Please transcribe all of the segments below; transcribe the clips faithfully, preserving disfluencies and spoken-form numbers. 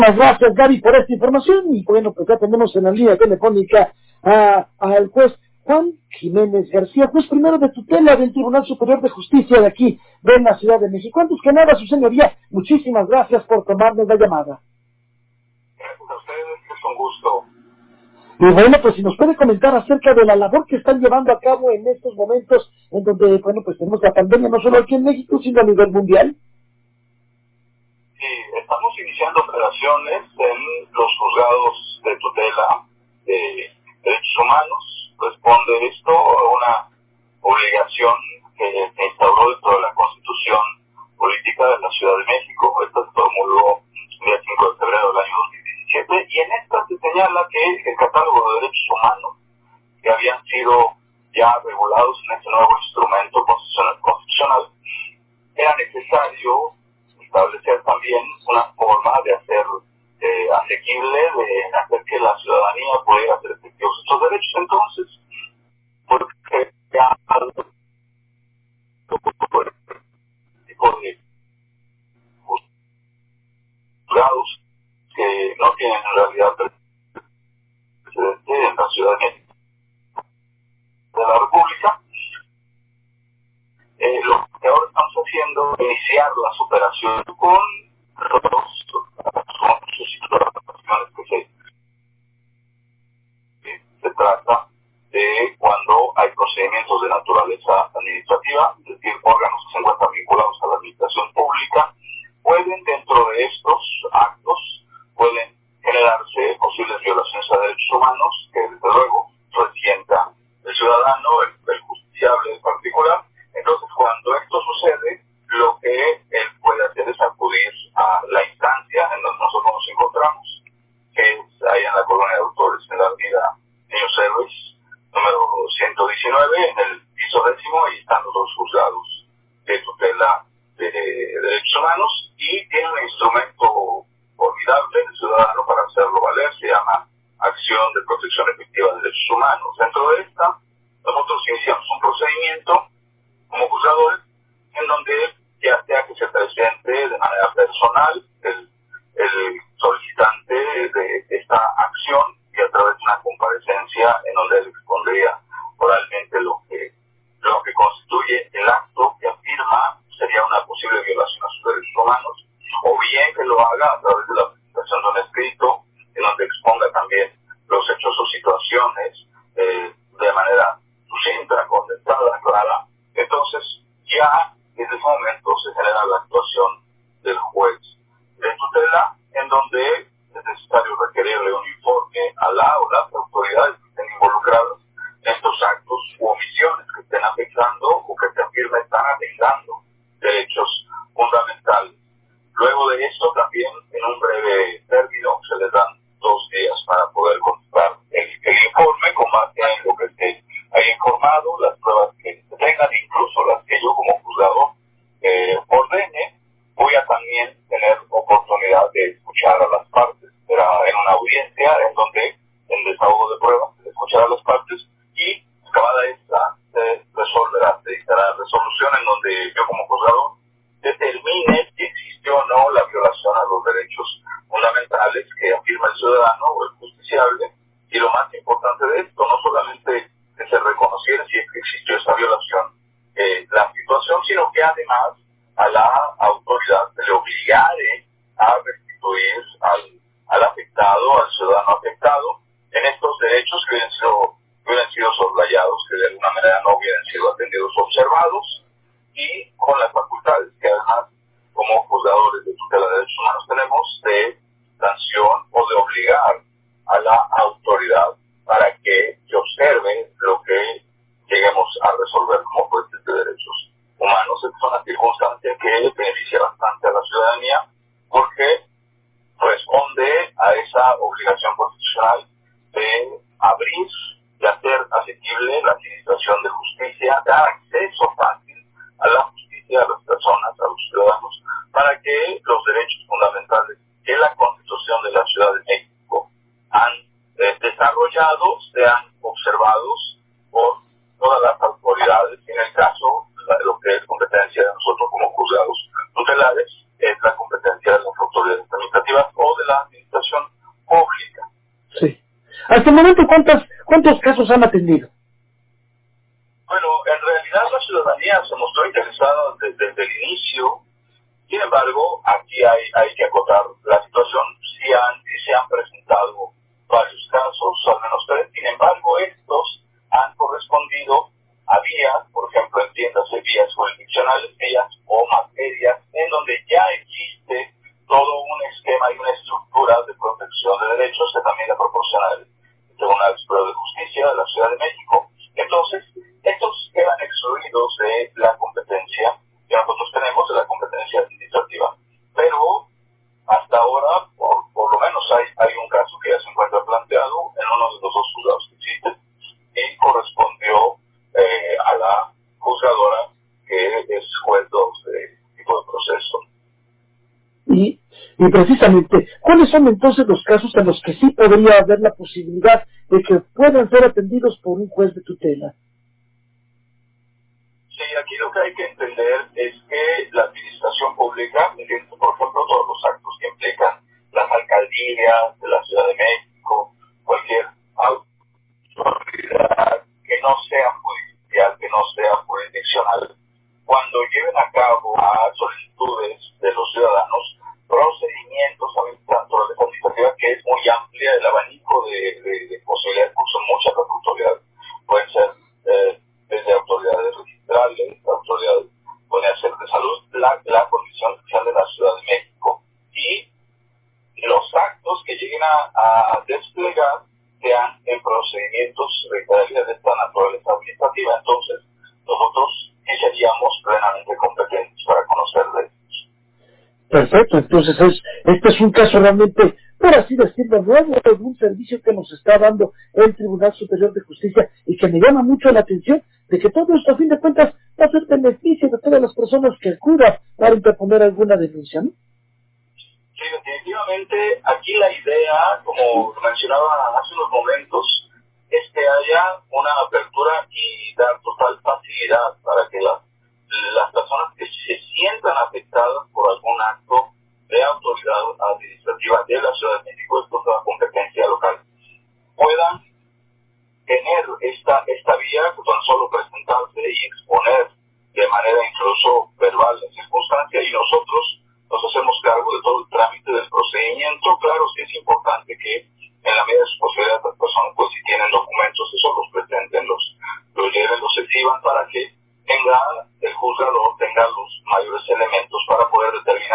Muchas gracias, Gaby, por esta información. Y bueno, pues ya tenemos en la línea telefónica a, al juez Juan Jiménez García, juez primero de tutela del Tribunal Superior de Justicia de aquí, de la Ciudad de México. Antes que nada, su señoría, muchísimas gracias por tomarnos la llamada. Gracias a ustedes, es un gusto. Y bueno, pues si nos puede comentar acerca de la labor que están llevando a cabo en estos momentos, en donde, bueno, pues tenemos la pandemia no solo aquí en México, sino a nivel mundial. Sí, estamos iniciando operaciones en los juzgados de tutela de derechos humanos. Responde esto a una obligación que se instauró dentro de la Constitución Política de la Ciudad de México. Esta se formuló el día cinco de febrero del año dos mil diecisiete y en esta se señala que el catálogo de derechos humanos que habían sido ya regulados en este nuevo instrumento constitucional era necesario establecer también una forma de hacer eh, asequible, de hacer que la ciudadanía pudiera hacer efectivos estos derechos. Entonces, porque ya tipo de juzgados que no tienen en realidad precedente en la Ciudad de México de la República, eh, lo que ahora estamos haciendo es iniciar las operaciones con los situaciones que se, que se trata de cuando hay procedimientos de naturaleza administrativa, es decir, órganos que se encuentran vinculados a la administración pública, pueden dentro de estos actos, pueden generarse posibles violaciones a derechos humanos que desde luego resienta el ciudadano, el, el justiciable en particular. Entonces, cuando esto sucede, lo que él puede hacer es acudir a la instancia en donde nosotros nos encontramos, que es ahí en la colonia de autores, en la avenida Niños Héroes, número ciento diecinueve, en el piso décimo, y están los dos juzgados de tutela de, de derechos humanos, y tiene un instrumento formidable del ciudadano para hacerlo valer, se llama Acción de Protección Efectiva de Derechos Humanos. Dentro de esta, nosotros iniciamos un procedimiento como juzgadores, en donde ya sea que se presente de manera personal el, el solicitante de esta acción y a través de una comparecencia en donde él expondría oralmente lo que, lo que constituye el acto que afirma sería una posible violación a sus derechos humanos, o bien que lo haga a través de la presentación de un escrito en donde exponga también los hechos o situaciones eh, de manera sucinta, condensada, clara. Entonces, ya desde ese momento se genera la actuación del juez de tutela, en donde es necesario requerirle un informe a la o las autoridades que estén involucradas en estos actos u omisiones que estén afectando o que se afirme están afectando derechos fundamentales. Luego de esto, también en un breve término, se les dan dos días para poder contestar el, el informe con base en lo que se haya informado, las pruebas que se tengan, incluso las que yo como juzgador eh, ordene. Voy a también tener oportunidad de escuchar a las partes. Será en una audiencia en donde, en desahogo de pruebas, se escuchará a las partes y acabada esta, se resolverá, se dictará resolución en donde yo como juzgador determine si existió o no la violación a los derechos fundamentales que afirma el ciudadano o el justiciable. Y lo más importante de esto, no solamente que se reconociera si es que existió esa violación, eh, la situación, sino que además a la autoridad se le obligare a restituir al, al afectado, al ciudadano afectado, en estos derechos que hubieran sido, que hubieran sido soslayados, que de alguna manera no hubieran sido atendidos o observados, y con las facultades que además como juzgadores de tutela de derechos humanos tenemos de sanción o de obligar a la autoridad para que se observe lo que lleguemos a resolver como jueces de derechos humanos. Es una circunstancia que beneficia bastante a la ciudadanía porque responde a esa obligación constitucional de abrir, de hacer asequible la administración de justicia, dar acceso fácil a la justicia, a las personas, a los ciudadanos, para que los derechos fundamentales que la Constitución de la Ciudad de México han eh, desarrollado sean observados por todas las autoridades. En el caso de lo que es competencia de nosotros como juzgados tutelares, es la competencia de las autoridades administrativas o de la Hasta el momento, ¿cuántas, ¿cuántos casos han atendido? Bueno, en realidad la ciudadanía se mostró interesada desde, desde el inicio. Sin embargo, aquí hay, hay que acotar la situación. Sí, han, sí se han presentado varios casos, al menos tres. Sin embargo, estos han correspondido a vías, por ejemplo, entiéndase vías jurisdiccionales, vías o materias en donde ya existe todo un esquema y una estructura de protección de derechos que también le proporciona el Tribunal Superior de Justicia de la Ciudad de México. Entonces, estos quedan excluidos de la competencia que nosotros tenemos, de la competencia administrativa. Pero hasta ahora, por, por lo menos hay, hay un caso que ya se encuentra planteado en uno de los dos juzgados que existen y correspondió eh, a la juzgadora que es juez de este tipo de proceso. Y, y precisamente, ¿cuáles son entonces los casos en los que sí podría haber la posibilidad de que puedan ser atendidos por un juez de tutela? Sí, aquí lo que hay que entender es que la administración pública, por ejemplo, todos los actos que implican las alcaldías de la Ciudad de México, cualquier autoridad que no sea judicial, que no sea jurisdiccional, cuando lleven a cabo a solicitudes de los ciudadanos, procedimientos administrativos que es muy amplia, el abanico de, de, de posibilidades, porque son muchas las autoridades, pueden ser eh, desde autoridades registrales, autoridades, pueden ser de salud, la, la Comisión Especial de la Ciudad de México, y los actos que lleguen a, a desplegar sean en procedimientos reiterativos de esta naturaleza administrativa. Entonces, nosotros sí seríamos plenamente competentes para conocer de ellos. Perfecto, entonces es, este es un caso realmente, por así decirlo, nuevo, de un servicio que nos está dando el Tribunal Superior de Justicia y que me llama mucho la atención de que todo esto, a fin de cuentas, va a ser beneficio de todas las personas que acudan para interponer alguna denuncia, ¿no? Sí, definitivamente, aquí la idea, como mencionaba hace unos momentos, es que haya una apertura y dar total facilidad para que la, las personas que se sientan afectadas por algún acto de autoridad administrativa de la Ciudad de México, esto es una competencia local, puedan tener esta, esta vía, que tan solo presentarse y exponer de manera incluso verbal la circunstancia, y nosotros nos hacemos cargo de todo el trámite del procedimiento. Claro, sí es importante que en la medida de su posibilidad las personas, pues si tienen documentos, eso los presenten, los, los lleven, los exhiban para que tenga el juzgador, tenga los mayores elementos para poder determinar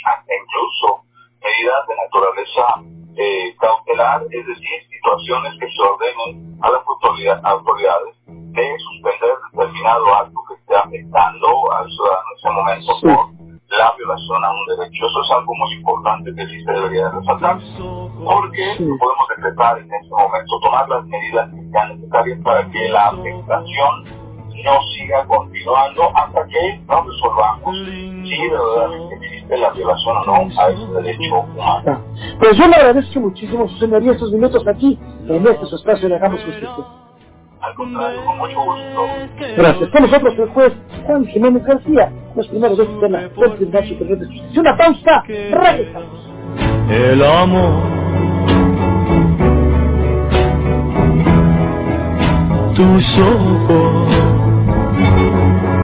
incluso medidas de naturaleza eh, cautelar, es decir, situaciones que se ordenen a las autoridades, autoridades de suspender determinado acto que esté afectando al ciudadano en ese momento Sí. por la violación a un derecho. Eso es algo muy importante que sí se debería resaltar, porque Sí. no podemos decretar en este momento, tomar las medidas que sean necesarias para que la afectación no siga continuando hasta que no resolvamos si verdaderamente existe la violación o no a ese derecho humano. Ah, pues yo le agradezco muchísimo, su señoría, estos minutos aquí, en este su espacio de Hagamos Justicia. Al contrario, con mucho gusto. Gracias. Con nosotros el juez Juan Jiménez García, los primeros de tutela del Tribunal Superior de Justicia. Una pausa, regresamos. El amor, tus ojos